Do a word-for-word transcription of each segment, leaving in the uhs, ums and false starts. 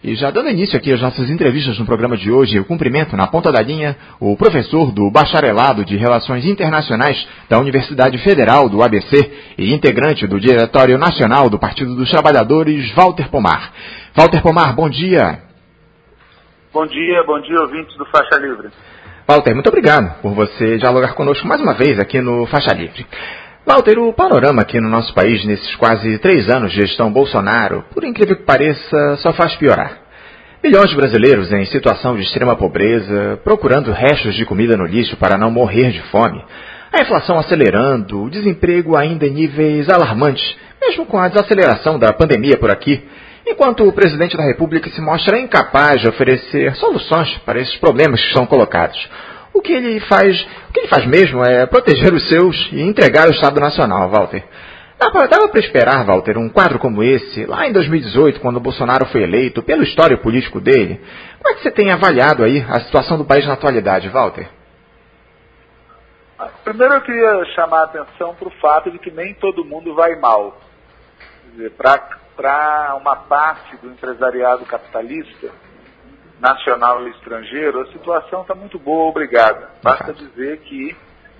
E já dando início aqui às nossas entrevistas no programa de hoje, eu cumprimento na ponta da linha o professor do Bacharelado de Relações Internacionais da Universidade Federal do A B C e integrante do Diretório Nacional do Partido dos Trabalhadores, Walter Pomar. Walter Pomar, bom dia. Bom dia, bom dia, ouvintes do Faixa Livre. Walter, muito obrigado por você dialogar conosco mais uma vez aqui no Faixa Livre. Walter, o panorama aqui no nosso país, nesses quase três anos de gestão Bolsonaro, por incrível que pareça, só faz piorar. Milhões de brasileiros em situação de extrema pobreza, procurando restos de comida no lixo para não morrer de fome. A inflação acelerando, o desemprego ainda em níveis alarmantes, mesmo com a desaceleração da pandemia por aqui, enquanto o presidente da República se mostra incapaz de oferecer soluções para esses problemas que estão colocados. O que ele faz, o que ele faz mesmo é proteger os seus e entregar o Estado Nacional, Walter. Dava para esperar, Walter, um quadro como esse, lá em dois mil e dezoito, quando o Bolsonaro foi eleito, pelo histórico político dele. Como é que você tem avaliado aí a situação do país na atualidade, Walter? Primeiro eu queria chamar a atenção para o fato de que nem todo mundo vai mal. Quer dizer, para uma parte do empresariado capitalista, nacional e estrangeiro, a situação está muito boa, obrigada. Basta dizer que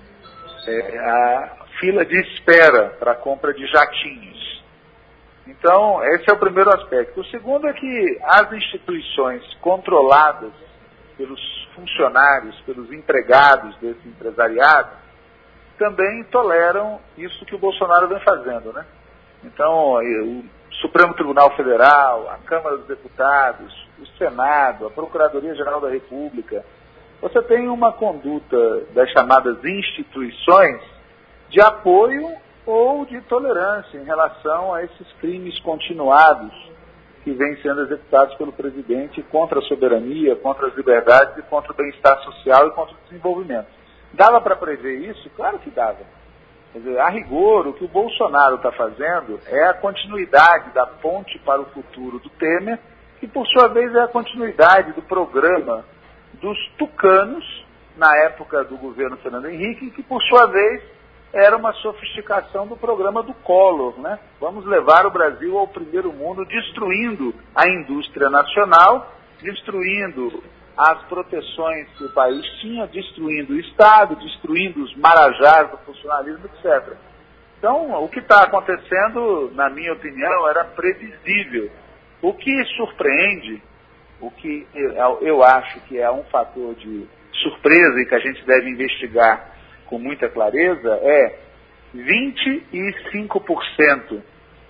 é, a fila de espera para a compra de jatinhos. Então, esse é o primeiro aspecto. O segundo é que as instituições controladas pelos funcionários, pelos empregados desse empresariado, também toleram isso que o Bolsonaro vem fazendo, né? Então, o Supremo Tribunal Federal, a Câmara dos Deputados, o Senado, a Procuradoria-Geral da República, você tem uma conduta das chamadas instituições de apoio ou de tolerância em relação a esses crimes continuados que vêm sendo executados pelo presidente contra a soberania, contra as liberdades e contra o bem-estar social e contra o desenvolvimento. Dava para prever isso? Claro que dava. Quer dizer, a rigor, o que o Bolsonaro está fazendo é a continuidade da ponte para o futuro do Temer, que por sua vez é a continuidade do programa dos tucanos, na época do governo Fernando Henrique, que por sua vez era uma sofisticação do programa do Collor, né? Vamos levar o Brasil ao primeiro mundo, destruindo a indústria nacional, destruindo as proteções que o país tinha, destruindo o Estado, destruindo os marajás do funcionalismo, etcétera. Então, o que está acontecendo, na minha opinião, era previsível. O que surpreende, o que eu, eu acho que é um fator de surpresa e que a gente deve investigar com muita clareza, é vinte e cinco por cento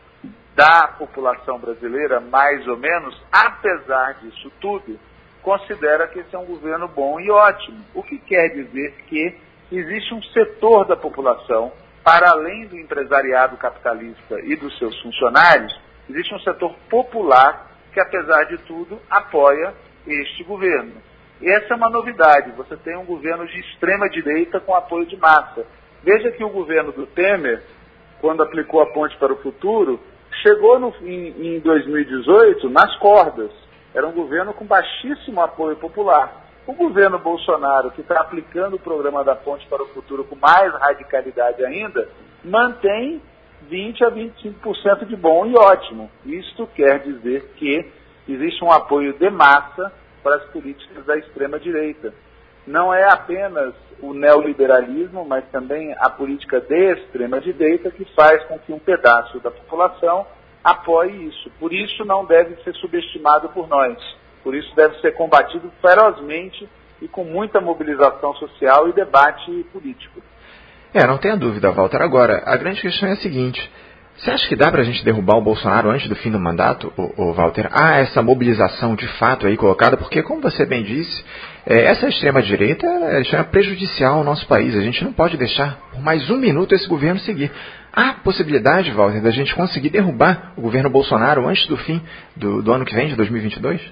da população brasileira, mais ou menos, apesar disso tudo, considera que esse é um governo bom e ótimo. O que quer dizer que existe um setor da população, para além do empresariado capitalista e dos seus funcionários, existe um setor popular que, apesar de tudo, apoia este governo. E essa é uma novidade. Você tem um governo de extrema-direita com apoio de massa. Veja que o governo do Temer, quando aplicou a Ponte para o Futuro, chegou no, em, em dois mil e dezoito nas cordas. Era um governo com baixíssimo apoio popular. O governo Bolsonaro, que está aplicando o programa da Ponte para o Futuro com mais radicalidade ainda, mantém vinte a vinte e cinco por cento de bom e ótimo. Isto quer dizer que existe um apoio de massa para as políticas da extrema-direita. Não é apenas o neoliberalismo, mas também a política de extrema-direita que faz com que um pedaço da população apoie isso. Por isso não deve ser subestimado por nós. Por isso deve ser combatido ferozmente e com muita mobilização social e debate político. É, não tenha dúvida, Walter. Agora, a grande questão é a seguinte: você acha que dá para a gente derrubar o Bolsonaro antes do fim do mandato, ô, ô, Walter? Há essa mobilização de fato aí colocada, porque, como você bem disse, é, essa extrema-direita é prejudicial ao nosso país. A gente não pode deixar por mais um minuto esse governo seguir. Há possibilidade, Walter, da gente conseguir derrubar o governo Bolsonaro antes do fim do, do ano que vem, de dois mil e vinte e dois?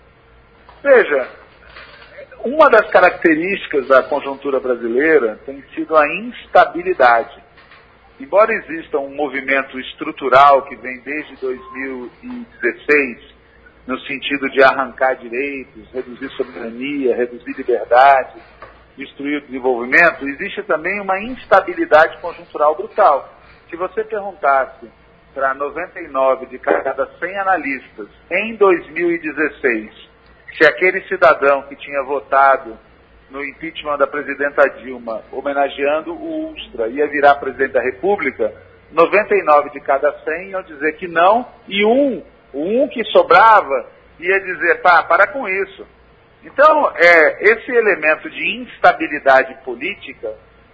Veja, uma das características da conjuntura brasileira tem sido a instabilidade. Embora exista um movimento estrutural que vem desde dois mil e dezesseis, no sentido de arrancar direitos, reduzir soberania, reduzir liberdade, destruir o desenvolvimento, existe também uma instabilidade conjuntural brutal. Se você perguntasse para noventa e nove de cada cem analistas em dois mil e dezesseis, se aquele cidadão que tinha votado no impeachment da presidenta Dilma, homenageando o Ustra, ia virar presidente da República, noventa e nove de cada cem iam dizer que não, e um, o um que sobrava ia dizer, pá, para com isso. Então, é, esse elemento de instabilidade política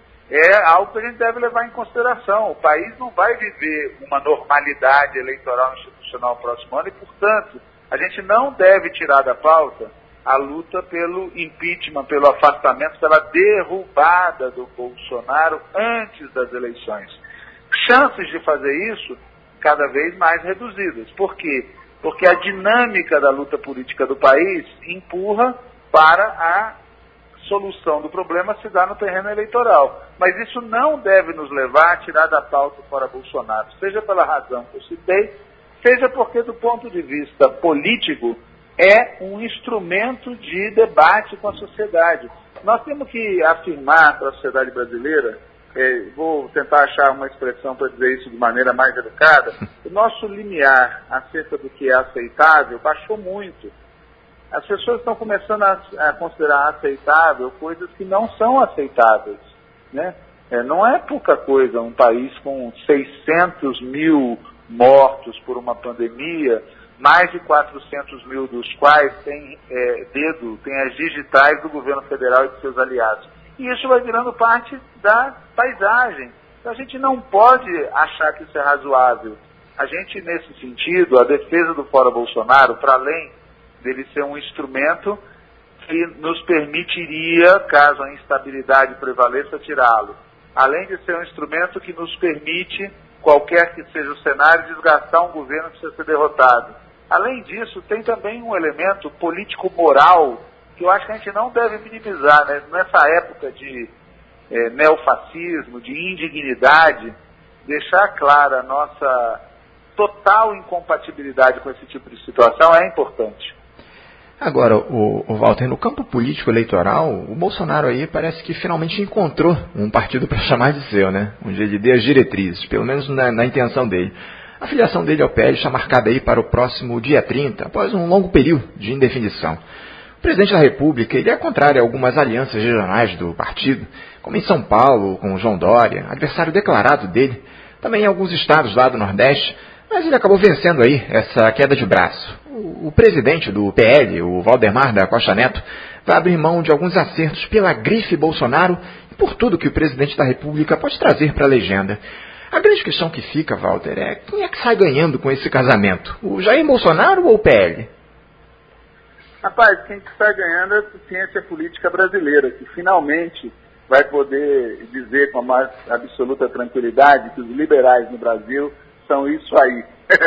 é algo que a gente deve levar em consideração. O país não vai viver uma normalidade eleitoral institucional no próximo ano e, portanto, a gente não deve tirar da pauta a luta pelo impeachment, pelo afastamento, pela derrubada do Bolsonaro antes das eleições. Chances de fazer isso cada vez mais reduzidas. Por quê? Porque a dinâmica da luta política do país empurra para a solução do problema se dar no terreno eleitoral. Mas isso não deve nos levar a tirar da pauta fora Bolsonaro, seja pela razão que eu citei, seja porque, do ponto de vista político, é um instrumento de debate com a sociedade. Nós temos que afirmar para a sociedade brasileira, é, vou tentar achar uma expressão para dizer isso de maneira mais educada, o nosso limiar acerca do que é aceitável baixou muito. As pessoas estão começando a, a considerar aceitável coisas que não são aceitáveis, né? É, não é pouca coisa um país com seiscentos mil mortos por uma pandemia, mais de quatrocentos mil dos quais têm é, dedo, têm as digitais do governo federal e de seus aliados. E isso vai virando parte da paisagem. Então a gente não pode achar que isso é razoável. A gente, nesse sentido, a defesa do Fora Bolsonaro, para além dele ser um instrumento que nos permitiria, caso a instabilidade prevaleça, tirá-lo. Além de ser um instrumento que nos permite, qualquer que seja o cenário, desgastar um governo que precisa ser derrotado. Além disso, tem também um elemento político-moral que eu acho que a gente não deve minimizar, né? Nessa época de é, neofascismo, de indignidade, deixar clara a nossa total incompatibilidade com esse tipo de situação é importante. Agora, o, o Walter, no campo político eleitoral, o Bolsonaro aí parece que finalmente encontrou um partido para chamar de seu, né? Onde ele dê as diretrizes, pelo menos na, na intenção dele. A filiação dele ao P L está marcada aí para o próximo dia trinta, após um longo período de indefinição. O presidente da República ele é contrário a algumas alianças regionais do partido, como em São Paulo, com o João Dória, adversário declarado dele, também em alguns estados lá do Nordeste, mas ele acabou vencendo aí essa queda de braço. O, o presidente do P L, o Valdemar da Costa Neto, vai abrir mão de alguns acertos pela grife Bolsonaro e por tudo que o presidente da República pode trazer para a legenda. A grande questão que fica, Walter, é quem é que sai ganhando com esse casamento? O Jair Bolsonaro ou o P L? Rapaz, quem está ganhando é a ciência política brasileira, que finalmente vai poder dizer com a mais absoluta tranquilidade que os liberais no Brasil são isso aí.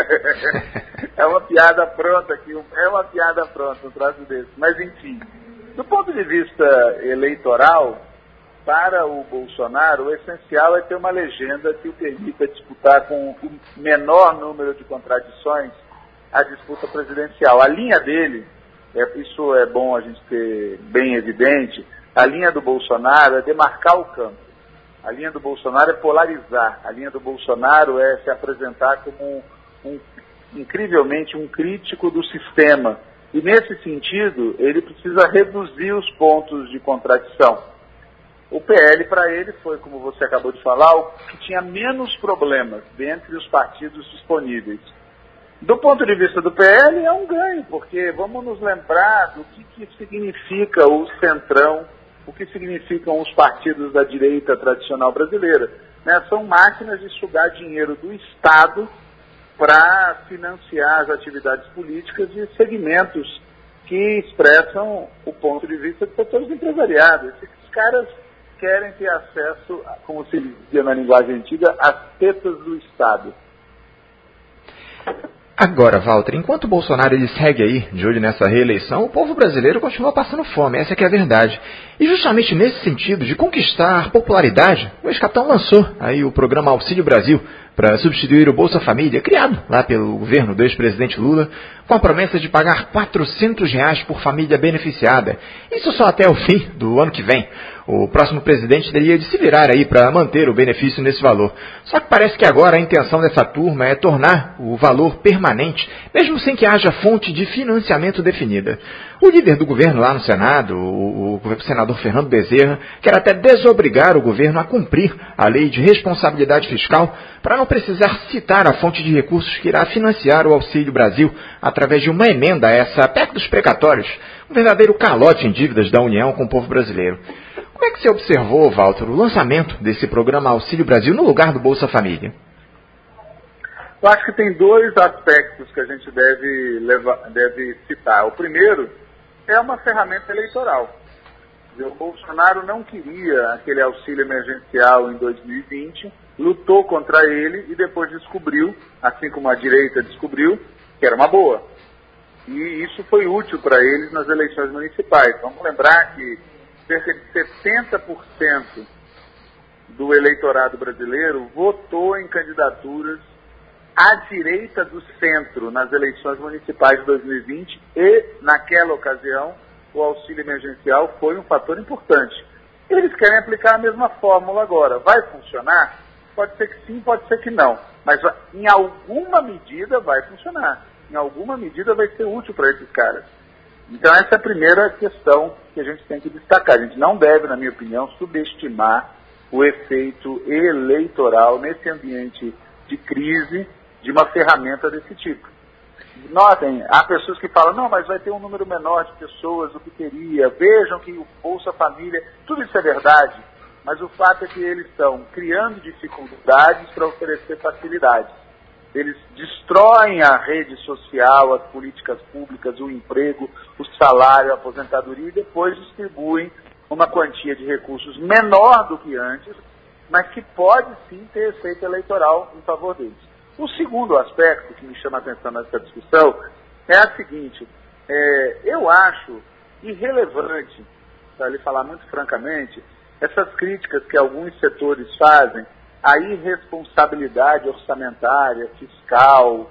É uma piada pronta aqui, é uma piada pronta, um troço desse. Mas, enfim, do ponto de vista eleitoral, para o Bolsonaro, o essencial é ter uma legenda que o permita disputar com o menor número de contradições a disputa presidencial. A linha dele, é, isso é bom a gente ter bem evidente, a linha do Bolsonaro é demarcar o campo. A linha do Bolsonaro é polarizar. A linha do Bolsonaro é se apresentar como um, um, incrivelmente um crítico do sistema. E nesse sentido, ele precisa reduzir os pontos de contradição. O P L, para ele, foi, como você acabou de falar, o que tinha menos problemas dentre os partidos disponíveis. Do ponto de vista do P L, é um ganho, porque vamos nos lembrar do que, que significa o centrão, o que significam os partidos da direita tradicional brasileira. Né? São máquinas de sugar dinheiro do Estado para financiar as atividades políticas de segmentos que expressam o ponto de vista dos setores empresariados. Esses caras querem ter acesso, como se dizia na linguagem antiga, às tetas do Estado. Agora, Walter, enquanto o Bolsonaro ele segue aí, de olho nessa reeleição, o povo brasileiro continua passando fome, essa que é a verdade. E justamente nesse sentido de conquistar popularidade, o ex-capitão lançou aí o programa Auxílio Brasil, para substituir o Bolsa Família, criado lá pelo governo do ex-presidente Lula, com a promessa de pagar quatrocentos reais por família beneficiada. Isso só até o fim do ano que vem. O próximo presidente teria de se virar aí para manter o benefício nesse valor. Só que parece que agora a intenção dessa turma é tornar o valor permanente, mesmo sem que haja fonte de financiamento definida. O líder do governo lá no Senado, o, o senador Fernando Bezerra, quer até desobrigar o governo a cumprir a lei de responsabilidade fiscal para não precisar citar a fonte de recursos que irá financiar o Auxílio Brasil através de uma emenda a essa P E C dos precatórios, um verdadeiro calote em dívidas da União com o povo brasileiro. Como é que você observou, Walter, o lançamento desse programa Auxílio Brasil no lugar do Bolsa Família? Eu acho que tem dois aspectos que a gente deve, levar, deve citar. O primeiro é uma ferramenta eleitoral. O Bolsonaro não queria aquele auxílio emergencial em dois mil e vinte, lutou contra ele e depois descobriu, assim como a direita descobriu, que era uma boa. E isso foi útil para eles nas eleições municipais. Vamos lembrar que cerca de setenta por cento do eleitorado brasileiro votou em candidaturas à direita do centro nas eleições municipais de dois mil e vinte e, naquela ocasião, o auxílio emergencial foi um fator importante. Eles querem aplicar a mesma fórmula agora. Vai funcionar? Pode ser que sim, pode ser que não. Mas em alguma medida vai funcionar. Em alguma medida vai ser útil para esses caras. Então essa é a primeira questão que a gente tem que destacar. A gente não deve, na minha opinião, subestimar o efeito eleitoral nesse ambiente de crise de uma ferramenta desse tipo. Notem, há pessoas que falam, não, mas vai ter um número menor de pessoas do que teria, vejam que o Bolsa Família, tudo isso é verdade, mas o fato é que eles estão criando dificuldades para oferecer facilidades. Eles destroem a rede social, as políticas públicas, o emprego, o salário, a aposentadoria e depois distribuem uma quantia de recursos menor do que antes, mas que pode sim ter efeito eleitoral em favor deles. O segundo aspecto que me chama a atenção nessa discussão é a seguinte, é, eu acho irrelevante, para lhe falar muito francamente, essas críticas que alguns setores fazem à irresponsabilidade orçamentária, fiscal,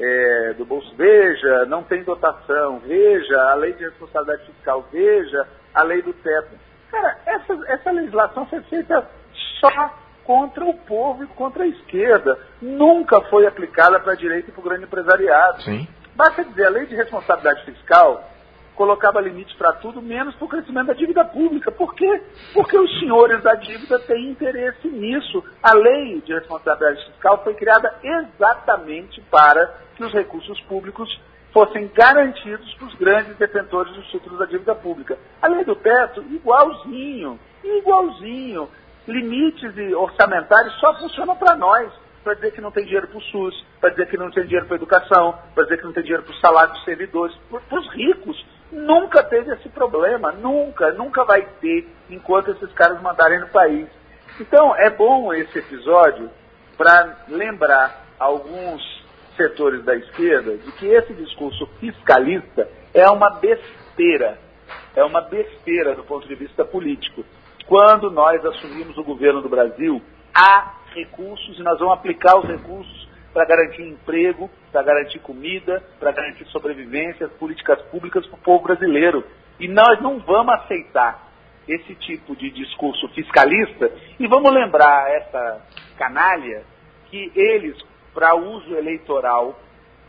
é, do bolso. Veja, não tem dotação, veja a lei de responsabilidade fiscal, veja a lei do teto. Cara, essa, essa legislação foi feita só contra o povo e contra a esquerda. Nunca foi aplicada para a direita e para o grande empresariado. Sim. Basta dizer, a lei de responsabilidade fiscal colocava limites para tudo, menos para o crescimento da dívida pública. Por quê? Porque os senhores da dívida têm interesse nisso. A lei de responsabilidade fiscal foi criada exatamente para que os recursos públicos fossem garantidos para os grandes detentores dos títulos da dívida pública. A lei do teto, igualzinho, igualzinho. Limites orçamentários só funcionam para nós, para dizer que não tem dinheiro para o SUS, para dizer que não tem dinheiro para a educação, para dizer que não tem dinheiro para o salário dos servidores, para os ricos. Nunca teve esse problema, nunca, nunca vai ter, enquanto esses caras mandarem no país. Então, é bom esse episódio para lembrar alguns setores da esquerda de que esse discurso fiscalista é uma besteira, é uma besteira do ponto de vista político. Quando nós assumimos o governo do Brasil, há recursos e nós vamos aplicar os recursos para garantir emprego, para garantir comida, para garantir sobrevivência, políticas públicas para o povo brasileiro. E nós não vamos aceitar esse tipo de discurso fiscalista e vamos lembrar a essa canalha que eles, para uso eleitoral,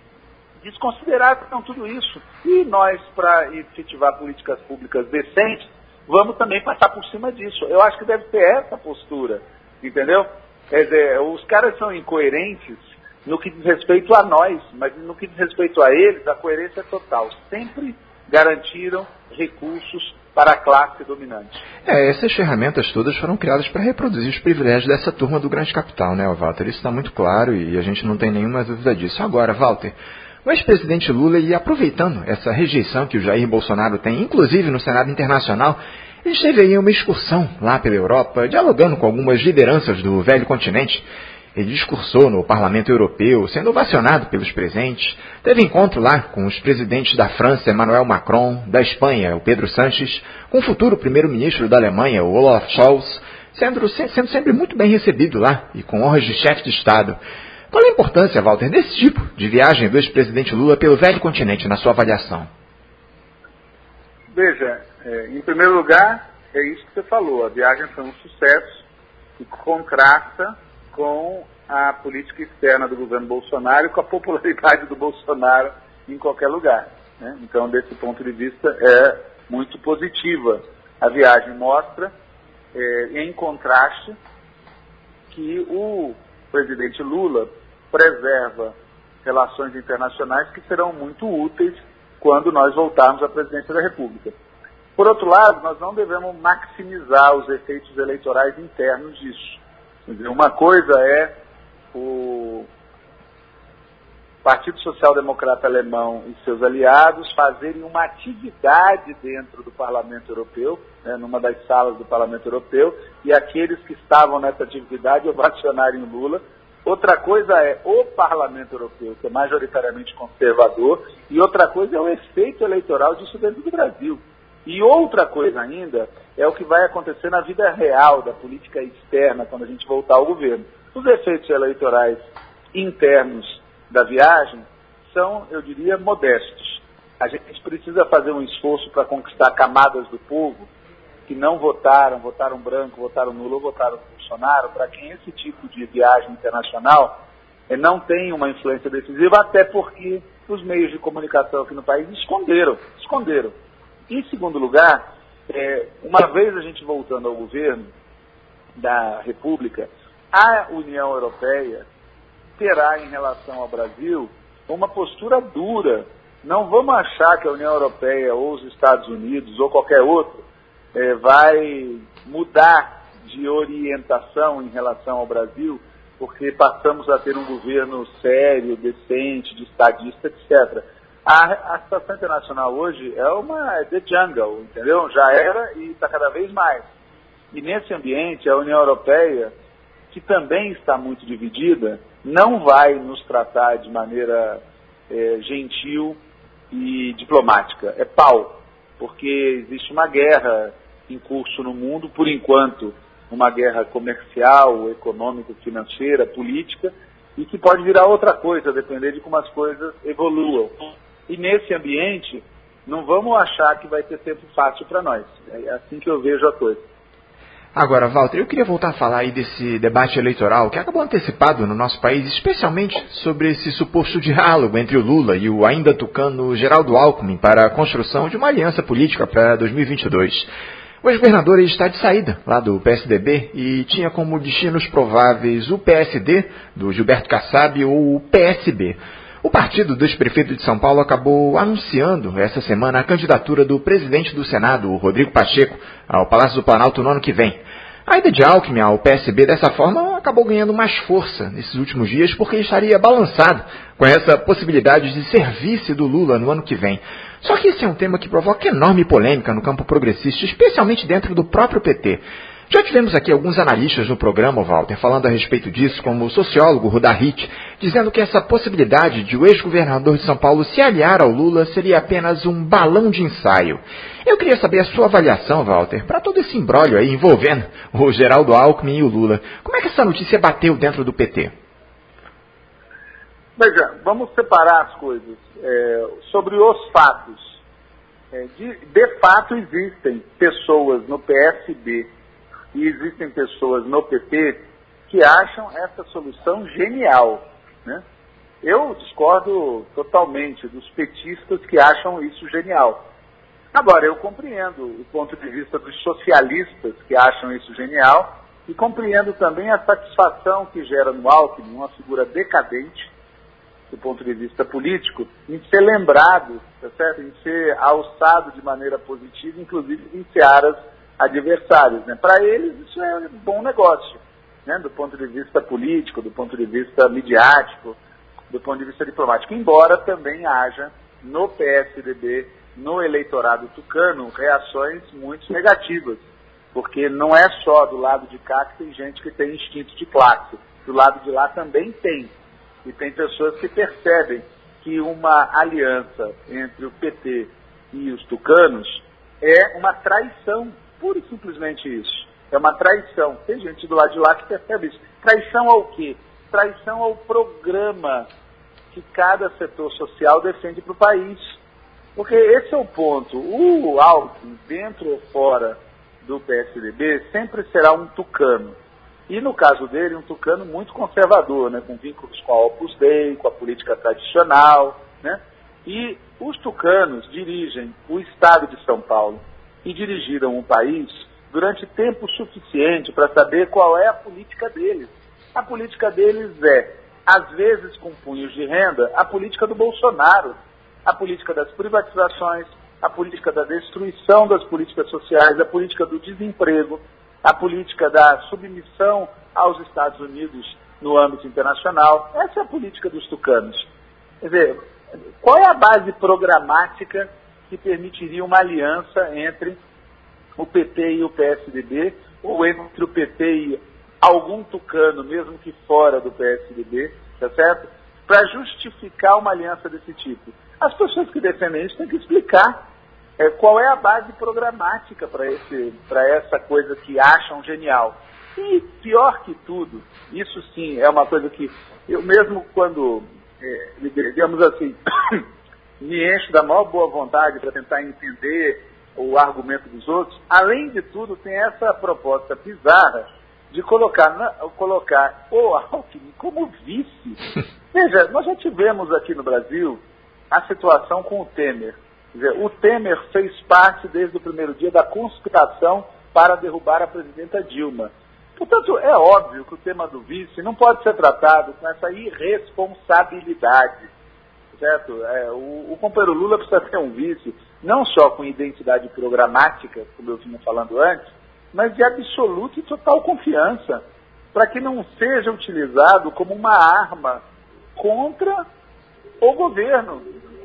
desconsideraram tudo isso. E nós, para efetivar políticas públicas decentes, vamos também passar por cima disso. Eu acho que deve ter essa postura, entendeu? Quer dizer, os caras são incoerentes no que diz respeito a nós, mas no que diz respeito a eles, a coerência é total. Sempre garantiram recursos para a classe dominante. É, essas ferramentas todas foram criadas para reproduzir os privilégios dessa turma do grande capital, né, Walter? Isso está muito claro e a gente não tem nenhuma dúvida disso. Agora, Walter, o ex-presidente Lula, e aproveitando essa rejeição que o Jair Bolsonaro tem, inclusive no Senado Internacional, ele esteve aí em uma excursão lá pela Europa, dialogando com algumas lideranças do velho continente. Ele discursou no Parlamento Europeu, sendo ovacionado pelos presentes. Teve encontro lá com os presidentes da França, Emmanuel Macron, da Espanha, o Pedro Sánchez, com o futuro primeiro-ministro da Alemanha, o Olaf Scholz. sendo, sendo sempre muito bem recebido lá e com honras de chefe de Estado. Qual é a importância, Walter, desse tipo de viagem do ex-presidente Lula pelo velho continente, na sua avaliação? Veja, é, em primeiro lugar, é isso que você falou, a viagem foi um sucesso e contrasta com a política externa do governo Bolsonaro e com a popularidade do Bolsonaro em qualquer lugar, né? Então, desse ponto de vista, é muito positiva. A viagem mostra, é, em contraste, que o presidente Lula preserva relações internacionais que serão muito úteis quando nós voltarmos à presidência da República. Por outro lado, nós não devemos maximizar os efeitos eleitorais internos disso. Quer dizer, uma coisa é o Partido Social Democrata Alemão e seus aliados fazerem uma atividade dentro do Parlamento Europeu, né, numa das salas do Parlamento Europeu, e aqueles que estavam nessa atividade ovacionarem o Lula. Outra coisa é o Parlamento Europeu, que é majoritariamente conservador, e outra coisa é o efeito eleitoral disso dentro do Brasil. E outra coisa ainda é o que vai acontecer na vida real da política externa quando a gente voltar ao governo. Os efeitos eleitorais internos da viagem são, eu diria, modestos. A gente precisa fazer um esforço para conquistar camadas do povo que não votaram, votaram branco, votaram nulo ou votaram Bolsonaro, para quem esse tipo de viagem internacional eh, não tem uma influência decisiva, até porque os meios de comunicação aqui no país esconderam, esconderam. Em segundo lugar, eh, uma vez a gente voltando ao governo da República, a União Europeia terá em relação ao Brasil uma postura dura. Não vamos achar que a União Europeia ou os Estados Unidos ou qualquer outro eh, vai mudar de orientação em relação ao Brasil, porque passamos a ter um governo sério, decente, de estadista, etcétera. A, a situação internacional hoje é uma é the jungle, entendeu? Já era e está cada vez mais. E nesse ambiente, a União Europeia, que também está muito dividida, não vai nos tratar de maneira é, gentil e diplomática. É pau, porque existe uma guerra em curso no mundo, por enquanto, uma guerra comercial, econômica, financeira, política, e que pode virar outra coisa, a depender de como as coisas evoluam. E nesse ambiente, não vamos achar que vai ter tempo fácil para nós. É assim que eu vejo a coisa. Agora, Walter, eu queria voltar a falar aí desse debate eleitoral que acabou antecipado no nosso país, especialmente sobre esse suposto diálogo entre o Lula e o ainda tucano Geraldo Alckmin para a construção de uma aliança política para dois mil e vinte e dois. O ex-governador está de saída lá do P S D B e tinha como destinos prováveis o P S D, do Gilberto Kassab, ou o P S B. O partido do ex-prefeito de São Paulo acabou anunciando essa semana a candidatura do presidente do Senado, o Rodrigo Pacheco, ao Palácio do Planalto no ano que vem. A ida de Alckmin ao P S B dessa forma acabou ganhando mais força nesses últimos dias porque estaria balançado com essa possibilidade de ser vice do Lula no ano que vem. Só que esse é um tema que provoca enorme polêmica no campo progressista, especialmente dentro do próprio P T. Já tivemos aqui alguns analistas no programa, Walter, falando a respeito disso, como o sociólogo Rudahit, dizendo que essa possibilidade de o ex-governador de São Paulo se aliar ao Lula seria apenas um balão de ensaio. Eu queria saber a sua avaliação, Walter, para todo esse imbróglio aí envolvendo o Geraldo Alckmin e o Lula. Como é que essa notícia bateu dentro do P T? Veja, vamos separar as coisas. É, sobre os fatos. É, de, de fato, existem pessoas no P S B e existem pessoas no P T que acham essa solução genial, né? Eu discordo totalmente dos petistas que acham isso genial. Agora, eu compreendo o ponto de vista dos socialistas que acham isso genial e compreendo também a satisfação que gera no Alckmin, uma figura decadente do ponto de vista político, em ser lembrado, tá certo? Em ser alçado de maneira positiva, inclusive em searas adversários, né? Para eles isso é um bom negócio, né? Do ponto de vista político, do ponto de vista midiático, do ponto de vista diplomático, embora também haja no P S D B, no eleitorado tucano, reações muito negativas, porque não é só do lado de cá que tem gente que tem instinto de classe, do lado de lá também tem, e tem pessoas que percebem que uma aliança entre o P T e os tucanos é uma traição, pura e simplesmente isso. É uma traição. Tem gente do lado de lá que percebe isso. Traição ao quê? Traição ao programa que cada setor social defende para o país. Porque esse é o ponto. O Alckmin, dentro ou fora do P S D B, sempre será um tucano. E no caso dele, um tucano muito conservador, né, com vínculos com a Opus Dei, com a política tradicional, né? E os tucanos dirigem o Estado de São Paulo e dirigiram o país durante tempo suficiente para saber qual é a política deles. A política deles é, às vezes com punhos de renda, a política do Bolsonaro, a política das privatizações, a política da destruição das políticas sociais, a política do desemprego, a política da submissão aos Estados Unidos no âmbito internacional. Essa é a política dos tucanos. Quer dizer, qual é a base programática que permitiria uma aliança entre o P T e o P S D B, ou entre o P T e algum tucano, mesmo que fora do P S D B, tá certo? Para justificar uma aliança desse tipo. As pessoas que defendem isso têm que explicar é, qual é a base programática para esse, para essa coisa que acham genial. E pior que tudo, isso sim é uma coisa que eu mesmo quando, é, digamos assim, me encho da maior boa vontade para tentar entender o argumento dos outros, além de tudo tem essa proposta bizarra de colocar, na, colocar o Alckmin como vice. Veja, nós já tivemos aqui no Brasil a situação com o Temer. Quer dizer, o Temer fez parte desde o primeiro dia da conspiração para derrubar a presidenta Dilma. Portanto, é óbvio que o tema do vice não pode ser tratado com essa irresponsabilidade. Certo? É, o, o companheiro Lula precisa ter um vice, não só com identidade programática, como eu vinha falando antes, mas de absoluta e total confiança, para que não seja utilizado como uma arma contra o governo.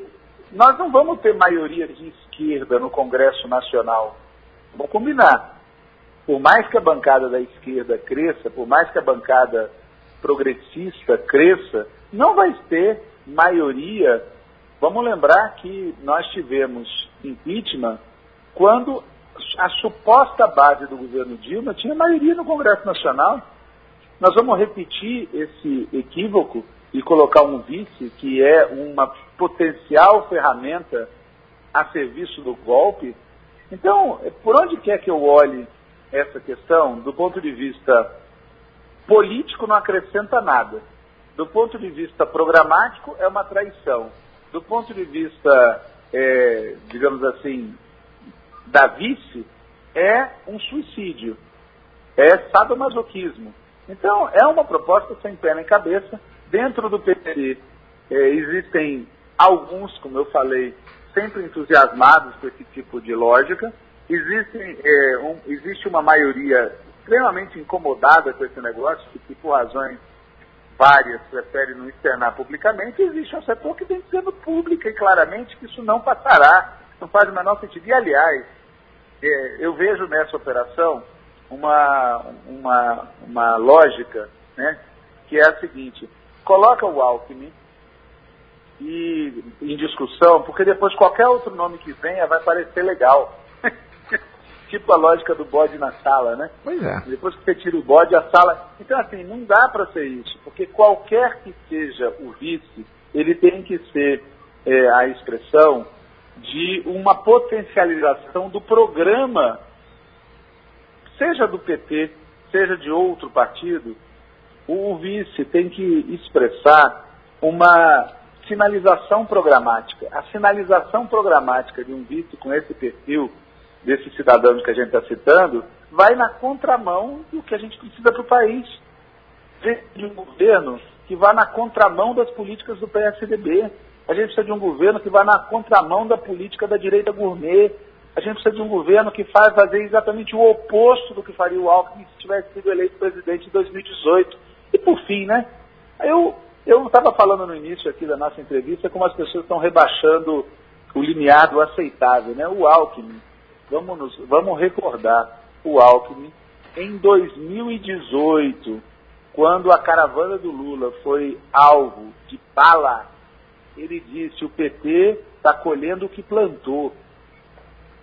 Nós não vamos ter maioria de esquerda no Congresso Nacional. Vamos combinar. Por mais que a bancada da esquerda cresça, por mais que a bancada progressista cresça, não vai ter maioria. Vamos lembrar que nós tivemos impeachment quando a suposta base do governo Dilma tinha maioria no Congresso Nacional. Nós vamos repetir esse equívoco e colocar um vice que é uma potencial ferramenta a serviço do golpe. Então, por onde quer que eu olhe essa questão, do ponto de vista político não acrescenta nada. Do ponto de vista programático, é uma traição. Do ponto de vista, é, digamos assim, da vice, é um suicídio. É sadomasoquismo. Então, é uma proposta sem pé nem cabeça. Dentro do P T é, existem alguns, como eu falei, sempre entusiasmados com esse tipo de lógica. Existem, é, um, existe uma maioria extremamente incomodada com esse negócio, que por razões várias prefere não externar publicamente. Existe um setor que vem dizendo pública e claramente que isso não passará, não faz o menor sentido. E, aliás, é, eu vejo nessa operação uma, uma, uma lógica, né, que é a seguinte: coloca o Alckmin e, em discussão, porque depois qualquer outro nome que venha vai parecer legal. Tipo a lógica do bode na sala, né? Pois é. Depois que você tira o bode, a sala... Então, assim, não dá para ser isso, porque qualquer que seja o vice, ele tem que ser é, a expressão de uma potencialização do programa, seja do P T, seja de outro partido. O vice tem que expressar uma sinalização programática. A sinalização programática de um vice com esse perfil, desses cidadãos que a gente está citando, vai na contramão do que a gente precisa para o país. De um governo que vá na contramão das políticas do P S D B. A gente precisa de um governo que vá na contramão da política da direita gourmet. A gente precisa de um governo que faz fazer exatamente o oposto do que faria o Alckmin se tivesse sido eleito presidente em dois mil e dezoito. E por fim, né? Eu eu estava falando no início aqui da nossa entrevista como as pessoas estão rebaixando o limiar do aceitável, né? O Alckmin. Vamos, nos, vamos recordar o Alckmin em dois mil e dezoito, quando a caravana do Lula foi alvo de bala. Ele disse: o P T está colhendo o que plantou.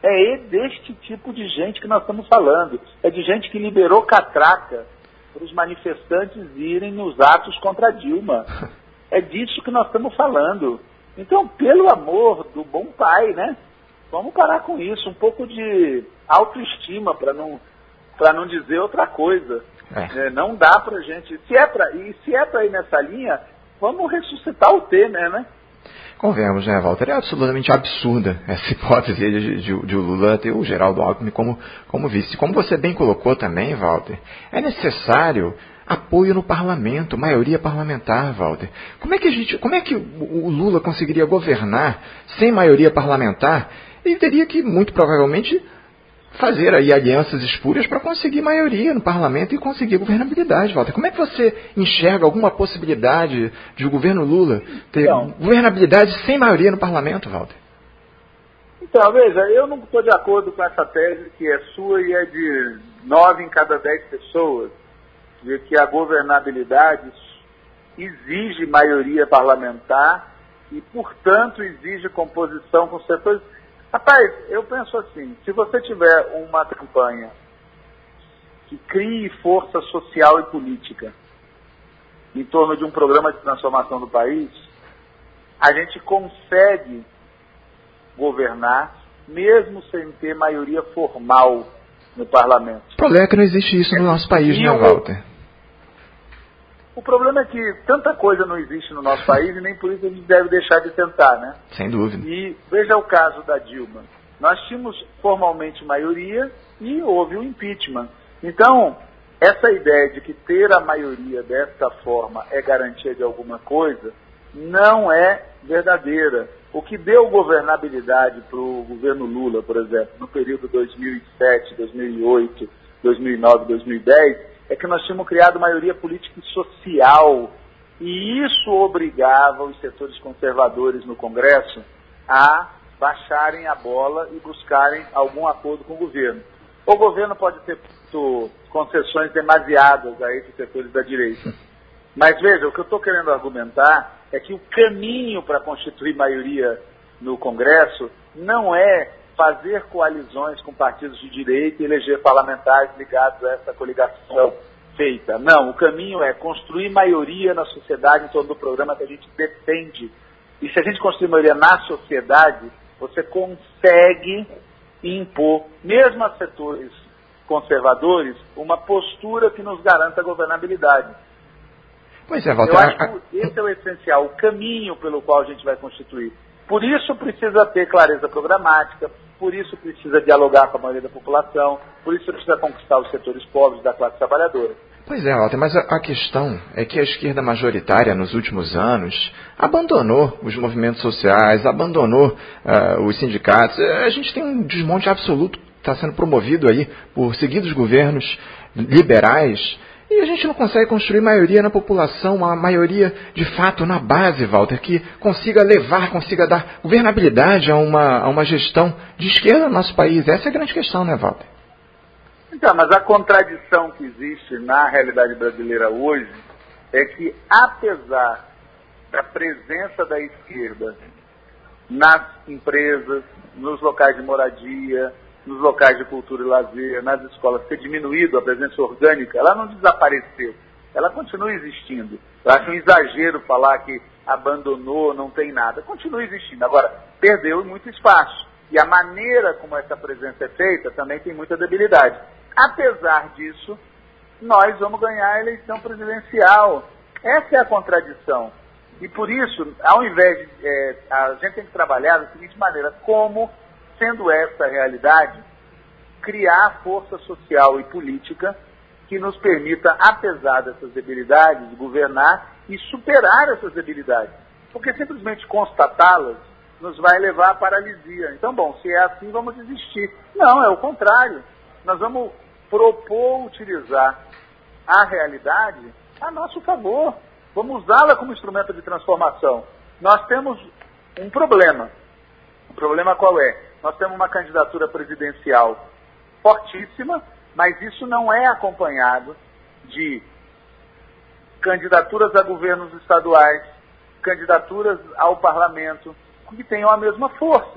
É deste tipo de gente que nós estamos falando. É de gente que liberou catraca para os manifestantes irem nos atos contra Dilma. É disso que nós estamos falando. Então, pelo amor do bom pai, né? Vamos parar com isso. Um pouco de autoestima, para não, para não dizer outra coisa. É. É, não dá pra gente... Se é pra, e se é para ir nessa linha, vamos ressuscitar o Temer, né? Convenhamos, né, Walter? É absolutamente absurda essa hipótese de, de, de o Lula ter o Geraldo Alckmin como, como vice. Como você bem colocou também, Walter, é necessário apoio no parlamento, maioria parlamentar, Walter. Como é que, a gente, como é que o, o Lula conseguiria governar sem maioria parlamentar? Ele teria que, muito provavelmente, fazer aí alianças espúrias para conseguir maioria no parlamento e conseguir governabilidade, Walter. Como é que você enxerga alguma possibilidade de o governo Lula ter então, governabilidade sem maioria no parlamento, Walter? Então, veja, eu não estou de acordo com essa tese que é sua e é de nove em cada dez pessoas, de que a governabilidade exige maioria parlamentar e, portanto, exige composição com setores... Rapaz, eu penso assim, se você tiver uma campanha que crie força social e política em torno de um programa de transformação do país, a gente consegue governar mesmo sem ter maioria formal no parlamento. O problema é que não existe isso no nosso país, né, Walter? O problema é que tanta coisa não existe no nosso país e nem por isso a gente deve deixar de tentar, né? Sem dúvida. E veja o caso da Dilma. Nós tínhamos formalmente maioria e houve o impeachment. Então, essa ideia de que ter a maioria desta forma é garantia de alguma coisa não é verdadeira. O que deu governabilidade para o governo Lula, por exemplo, no período dois mil e sete, dois mil e oito, dois mil e nove, dois mil e dez... é que nós tínhamos criado maioria política e social, e isso obrigava os setores conservadores no Congresso a baixarem a bola e buscarem algum acordo com o governo. O governo pode ter feito concessões demasiadas a esses setores da direita. Mas veja, o que eu estou querendo argumentar é que o caminho para constituir maioria no Congresso não é fazer coalizões com partidos de direita e eleger parlamentares ligados a essa coligação feita. Não, o caminho é construir maioria na sociedade em torno do programa que a gente defende. E se a gente construir maioria na sociedade, você consegue impor, mesmo a setores conservadores, uma postura que nos garanta a governabilidade. Pois é, Walter. Eu acho que esse é o essencial, o caminho pelo qual a gente vai constituir. Por isso precisa ter clareza programática, por isso precisa dialogar com a maioria da população, por isso precisa conquistar os setores pobres da classe trabalhadora. Pois é, Walter, mas a, a questão é que a esquerda majoritária nos últimos anos abandonou os movimentos sociais, abandonou uh, os sindicatos. A gente tem um desmonte absoluto que está sendo promovido aí por seguidos governos liberais. E a gente não consegue construir maioria na população, uma maioria de fato na base, Walter, que consiga levar, consiga dar governabilidade a uma, a uma gestão de esquerda no nosso país. Essa é a grande questão, né, Walter? Então, mas a contradição que existe na realidade brasileira hoje é que, apesar da presença da esquerda nas empresas, nos locais de moradia, nos locais de cultura e lazer, nas escolas, ter diminuído a presença orgânica, ela não desapareceu, ela continua existindo. Eu acho um exagero falar que abandonou, não tem nada, continua existindo. Agora, perdeu muito espaço. E a maneira como essa presença é feita também tem muita debilidade. Apesar disso, nós vamos ganhar a eleição presidencial. Essa é a contradição. E por isso, ao invés de... É, a gente tem que trabalhar da seguinte maneira, como... sendo essa a realidade, criar força social e política que nos permita, apesar dessas debilidades, governar e superar essas debilidades. Porque simplesmente constatá-las nos vai levar à paralisia. Então, bom, se é assim, vamos desistir. Não, é o contrário. Nós vamos propor utilizar a realidade a nosso favor. Vamos usá-la como instrumento de transformação. Nós temos um problema. O problema qual é? Nós temos uma candidatura presidencial fortíssima, mas isso não é acompanhado de candidaturas a governos estaduais, candidaturas ao parlamento, que tenham a mesma força.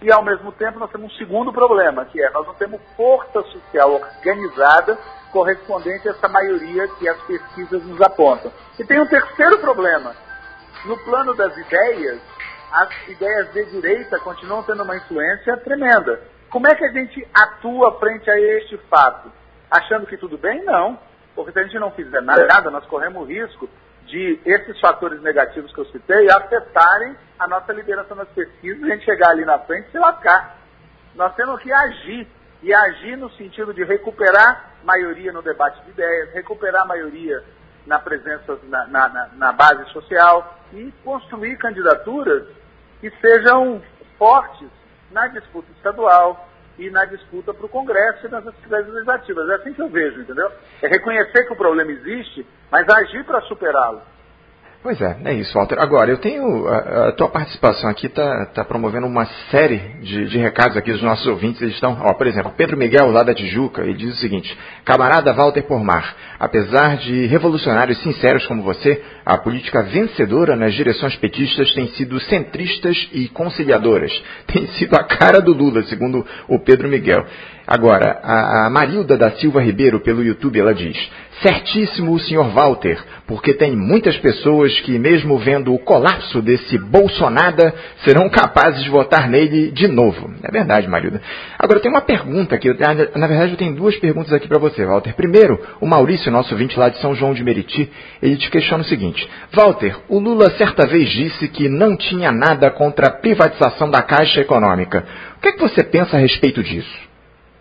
E, ao mesmo tempo, nós temos um segundo problema, que é nós não temos força social organizada correspondente a essa maioria que as pesquisas nos apontam. E tem um terceiro problema. No plano das ideias, as ideias de direita continuam tendo uma influência tremenda. Como é que a gente atua frente a este fato? Achando que tudo bem? Não. Porque se a gente não fizer nada, nós corremos o risco de esses fatores negativos que eu citei afetarem a nossa liderança nas pesquisas e a gente chegar ali na frente e se lascar. Nós temos que agir. E agir no sentido de recuperar maioria no debate de ideias, recuperar maioria na presença, na, na, na base social e construir candidaturas que sejam fortes na disputa estadual e na disputa para o Congresso e nas atividades legislativas. É assim que eu vejo, entendeu? É reconhecer que o problema existe, mas agir para superá-lo. Pois é, é isso, Walter. Agora, eu tenho, a, a tua participação aqui está tá promovendo uma série de, de recados aqui dos nossos ouvintes. Eles estão, ó, por exemplo, Pedro Miguel, lá da Tijuca, ele diz o seguinte: camarada Walter Pormar, apesar de revolucionários sinceros como você, a política vencedora nas direções petistas tem sido centristas e conciliadoras. Tem sido a cara do Lula, segundo o Pedro Miguel. Agora, a, a Marilda da Silva Ribeiro, pelo YouTube, ela diz: certíssimo o senhor Walter, porque tem muitas pessoas que, mesmo vendo o colapso desse Bolsonaro, serão capazes de votar nele de novo. É verdade, Marilda. Agora, tem uma pergunta aqui, na verdade eu tenho duas perguntas aqui para você, Walter. Primeiro, o Maurício, nosso ouvinte lá de São João de Meriti, ele te questiona o seguinte: Walter, o Lula certa vez disse que não tinha nada contra a privatização da Caixa Econômica. O que é que você pensa a respeito disso?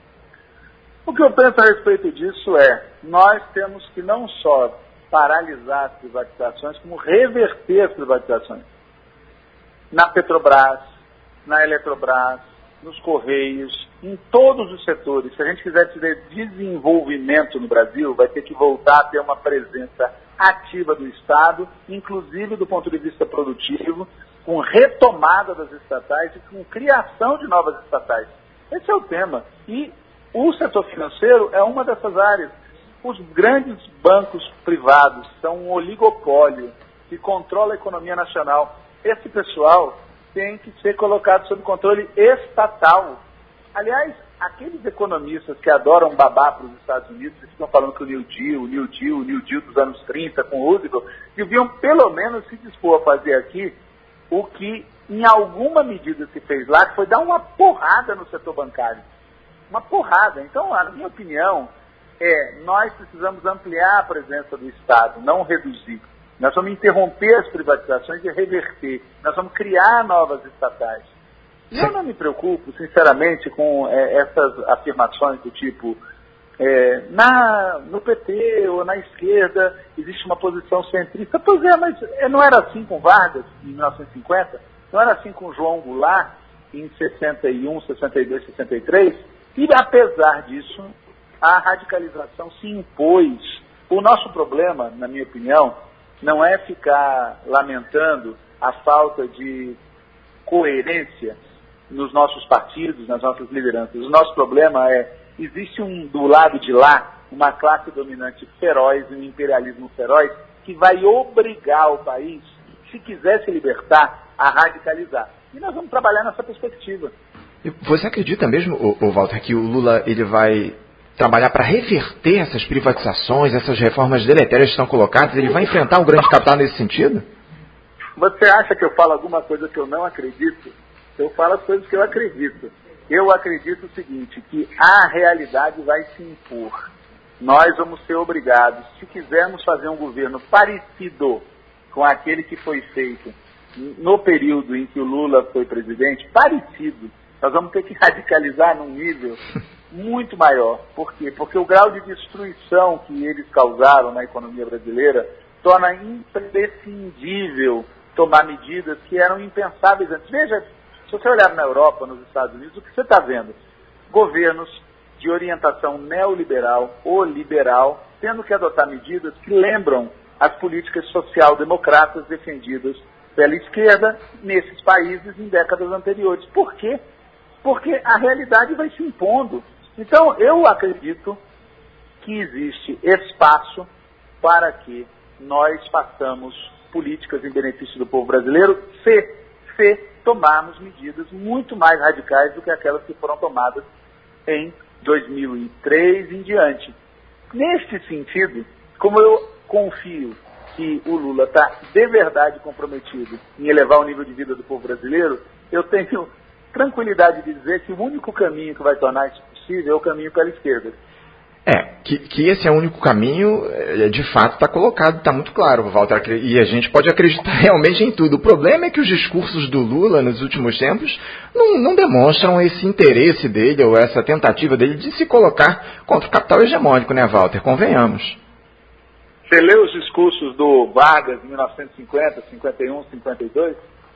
O que eu penso a respeito disso é, nós temos que não só paralisar as privatizações, como reverter as privatizações. Na Petrobras, na Eletrobras, nos Correios, em todos os setores. Se a gente quiser ter desenvolvimento no Brasil, vai ter que voltar a ter uma presença ativa do Estado, inclusive do ponto de vista produtivo, com retomada das estatais e com criação de novas estatais. Esse é o tema. E o setor financeiro é uma dessas áreas. Os grandes bancos privados são um oligopólio que controla a economia nacional. Esse pessoal tem que ser colocado sob controle estatal. Aliás, aqueles economistas que adoram babar para os Estados Unidos, que estão falando que o New Deal, o New Deal, o New Deal dos anos trinta com o Roosevelt, deviam pelo menos se dispor a fazer aqui o que em alguma medida se fez lá, que foi dar uma porrada no setor bancário. Uma porrada. Então, a minha opinião é, nós precisamos ampliar a presença do Estado, não reduzir. Nós vamos interromper as privatizações e reverter. Nós vamos criar novas estatais. E eu não me preocupo, sinceramente, com é, essas afirmações do tipo, é, na, no P T ou na esquerda existe uma posição centrista. Pois é, mas não era assim com Vargas, em mil novecentos e cinquenta? Não era assim com João Goulart, em sessenta e um, sessenta e dois, sessenta e três? E, apesar disso, a radicalização se impôs. O nosso problema, na minha opinião, não é ficar lamentando a falta de coerência nos nossos partidos, nas nossas lideranças. O nosso problema é, existe um, do lado de lá, uma classe dominante feroz, um imperialismo feroz, que vai obrigar o país, se quiser se libertar, a radicalizar. E nós vamos trabalhar nessa perspectiva. Você acredita mesmo, ô, Walter, que o Lula ele vai trabalhar para reverter essas privatizações, essas reformas deletérias que estão colocadas? Ele vai enfrentar o grande capital nesse sentido? Você acha que eu falo alguma coisa que eu não acredito? Eu falo as coisas que eu acredito. Eu acredito o seguinte, que a realidade vai se impor. Nós vamos ser obrigados, se quisermos fazer um governo parecido com aquele que foi feito no período em que o Lula foi presidente, parecido, nós vamos ter que radicalizar num nível muito maior. Por quê? Porque o grau de destruição que eles causaram na economia brasileira torna imprescindível tomar medidas que eram impensáveis antes. Veja, se você olhar na Europa, nos Estados Unidos, o que você está vendo? Governos de orientação neoliberal ou liberal tendo que adotar medidas que lembram as políticas social-democratas defendidas pela esquerda nesses países em décadas anteriores. Por quê? Porque a realidade vai se impondo. Então, eu acredito que existe espaço para que nós façamos políticas em benefício do povo brasileiro se, se tomarmos medidas muito mais radicais do que aquelas que foram tomadas em dois mil e três em diante. Neste sentido, como eu confio que o Lula está de verdade comprometido em elevar o nível de vida do povo brasileiro, eu tenho tranquilidade de dizer que o único caminho que vai tornar isso possível é o caminho pela esquerda. É, que, que esse é o único caminho, de fato está colocado, está muito claro, Walter, e a gente pode acreditar realmente em tudo. O problema é que os discursos do Lula nos últimos tempos não, não demonstram esse interesse dele ou essa tentativa dele de se colocar contra o capital hegemônico, né, Walter? Convenhamos. Você leu os discursos do Vargas em mil novecentos e cinquenta, cinquenta e um, cinquenta e dois?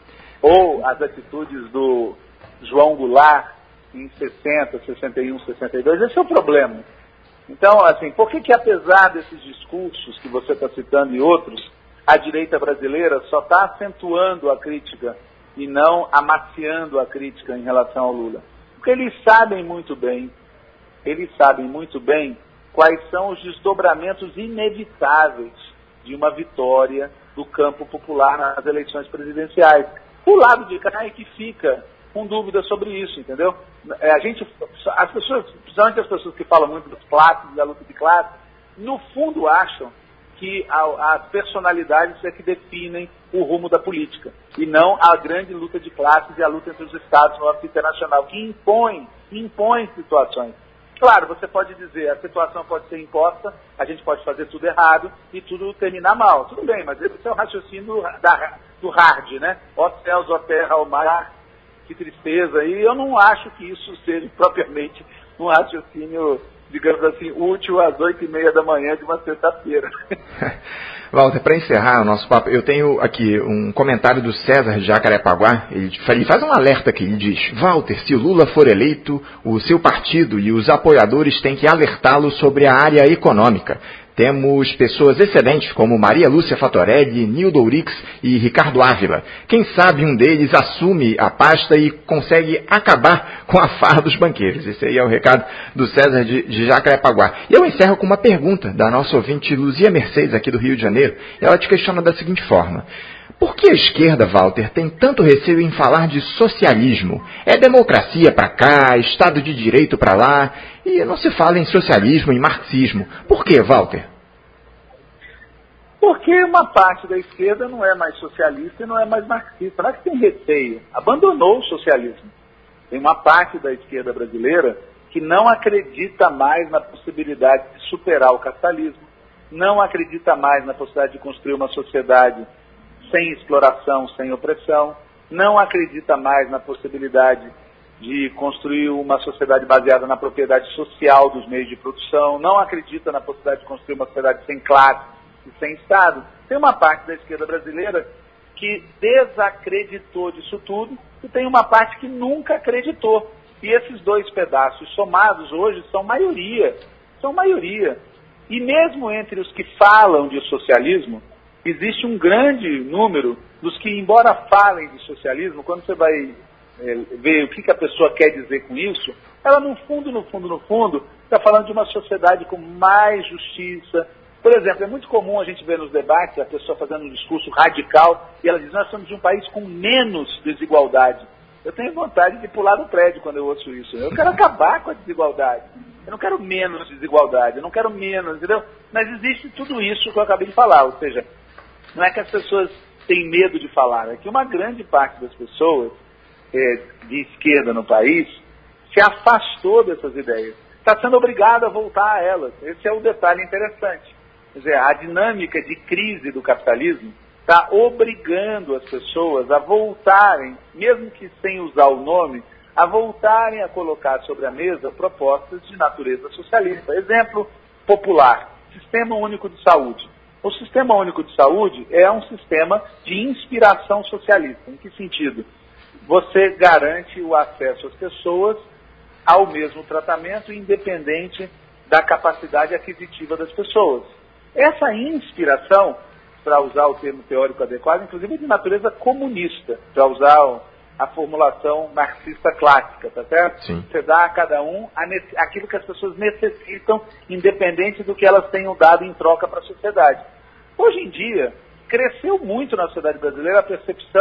Ou as atitudes do João Goulart em sessenta, sessenta e um, sessenta e dois? Esse é o problema. Então, assim, por que que apesar desses discursos que você está citando e outros, a direita brasileira só está acentuando a crítica e não amaciando a crítica em relação ao Lula? Porque eles sabem muito bem, eles sabem muito bem quais são os desdobramentos inevitáveis de uma vitória do campo popular nas eleições presidenciais. O lado de cá é que fica com dúvida sobre isso, entendeu? É, a gente, as pessoas, principalmente as pessoas que falam muito das classes, da luta de classe, no fundo acham que a, as personalidades é que definem o rumo da política, e não a grande luta de classes e a luta entre os estados no âmbito internacional, que impõe, impõe situações. Claro, você pode dizer, a situação pode ser imposta, a gente pode fazer tudo errado e tudo terminar mal. Tudo bem, mas esse é o raciocínio da, do hard, né? Ó céus, ó terra, ó mar, que tristeza. E eu não acho que isso seja propriamente um raciocínio, digamos assim, útil às oito e meia da manhã de uma sexta-feira. Walter, para encerrar o nosso papo, eu tenho aqui um comentário do César de Jacarepaguá. Ele, ele faz um alerta aqui, ele diz: Walter, se o Lula for eleito, o seu partido e os apoiadores têm que alertá-lo sobre a área econômica. Temos pessoas excelentes como Maria Lúcia Fatorelli, Nildo Ourix e Ricardo Ávila. Quem sabe um deles assume a pasta e consegue acabar com a farra dos banqueiros. Esse aí é o recado do César de, de Jacarepaguá. E eu encerro com uma pergunta da nossa ouvinte Luzia Mercedes, aqui do Rio de Janeiro. Ela te questiona da seguinte forma: por que a esquerda, Walter, tem tanto receio em falar de socialismo? É democracia para cá, Estado de Direito para lá, e não se fala em socialismo e marxismo. Por que, Walter? Porque uma parte da esquerda não é mais socialista e não é mais marxista. Não é que tem receio, abandonou o socialismo. Tem uma parte da esquerda brasileira que não acredita mais na possibilidade de superar o capitalismo, não acredita mais na possibilidade de construir uma sociedade sem exploração, sem opressão, não acredita mais na possibilidade de construir uma sociedade baseada na propriedade social dos meios de produção, não acredita na possibilidade de construir uma sociedade sem classe e sem Estado. Tem uma parte da esquerda brasileira que desacreditou disso tudo e tem uma parte que nunca acreditou. E esses dois pedaços somados hoje são maioria, são maioria. E mesmo entre os que falam de socialismo, existe um grande número dos que, embora falem de socialismo, quando você vai é, ver o que, que a pessoa quer dizer com isso, ela no fundo, no fundo, no fundo, está falando de uma sociedade com mais justiça. Por exemplo, é muito comum a gente ver nos debates a pessoa fazendo um discurso radical e ela diz: nós somos de um país com menos desigualdade. Eu tenho vontade de pular do prédio quando eu ouço isso. Eu quero acabar com a desigualdade. Eu não quero menos desigualdade, eu não quero menos, entendeu? Mas existe tudo isso que eu acabei de falar, ou seja, não é que as pessoas têm medo de falar, é que uma grande parte das pessoas é, de esquerda no país se afastou dessas ideias. Está sendo obrigada a voltar a elas. Esse é o detalhe interessante. Quer dizer, a dinâmica de crise do capitalismo está obrigando as pessoas a voltarem, mesmo que sem usar o nome, a voltarem a colocar sobre a mesa propostas de natureza socialista. Exemplo popular: Sistema Único de Saúde. O Sistema Único de Saúde é um sistema de inspiração socialista. Em que sentido? Você garante o acesso às pessoas ao mesmo tratamento, independente da capacidade aquisitiva das pessoas. Essa inspiração, para usar o termo teórico adequado, inclusive é de natureza comunista, para usar a formulação marxista clássica, tá certo? Sim. Você dá a cada um aquilo que as pessoas necessitam, independente do que elas tenham dado em troca para a sociedade. Hoje em dia, cresceu muito na sociedade brasileira a percepção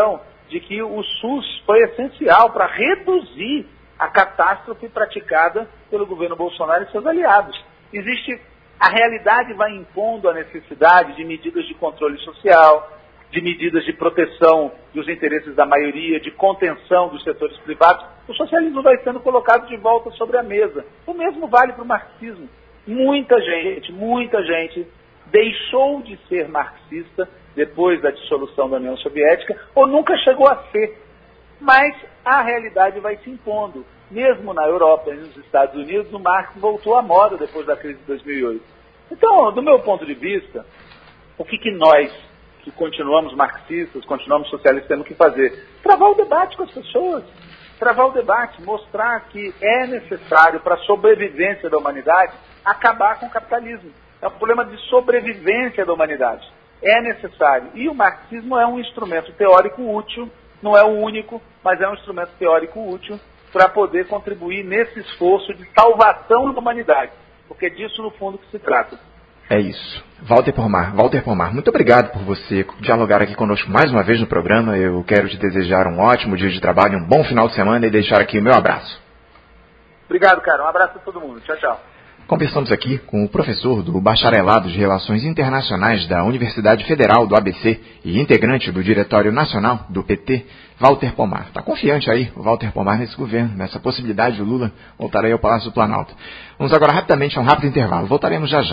de que o SUS foi essencial para reduzir a catástrofe praticada pelo governo Bolsonaro e seus aliados. Existe, a realidade vai impondo a necessidade de medidas de controle social, de medidas de proteção dos interesses da maioria, de contenção dos setores privados. O socialismo vai sendo colocado de volta sobre a mesa. O mesmo vale para o marxismo. Muita gente, muita gente deixou de ser marxista depois da dissolução da União Soviética, ou nunca chegou a ser. Mas a realidade vai se impondo. Mesmo na Europa e nos Estados Unidos, o Marx voltou à moda depois da crise de dois mil e oito. Então, do meu ponto de vista, o que, que nós, que continuamos marxistas, continuamos socialistas, temos que fazer? Travar o debate com as pessoas. Travar o debate, mostrar que é necessário para a sobrevivência da humanidade acabar com o capitalismo. É um problema de sobrevivência da humanidade. É necessário. E o marxismo é um instrumento teórico útil, não é o único, mas é um instrumento teórico útil para poder contribuir nesse esforço de salvação da humanidade. Porque é disso, no fundo, que se trata. É isso. Walter Pomar, Walter Pomar, muito obrigado por você dialogar aqui conosco mais uma vez no programa. Eu quero te desejar um ótimo dia de trabalho, um bom final de semana e deixar aqui o meu abraço. Obrigado, cara. Um abraço a todo mundo. Tchau, tchau. Conversamos aqui com o professor do Bacharelado de Relações Internacionais da Universidade Federal do A B C e integrante do Diretório Nacional do P T, Walter Pomar. Está confiante aí o Walter Pomar nesse governo, nessa possibilidade do Lula voltar aí ao Palácio do Planalto. Vamos agora rapidamente a um rápido intervalo. Voltaremos já já.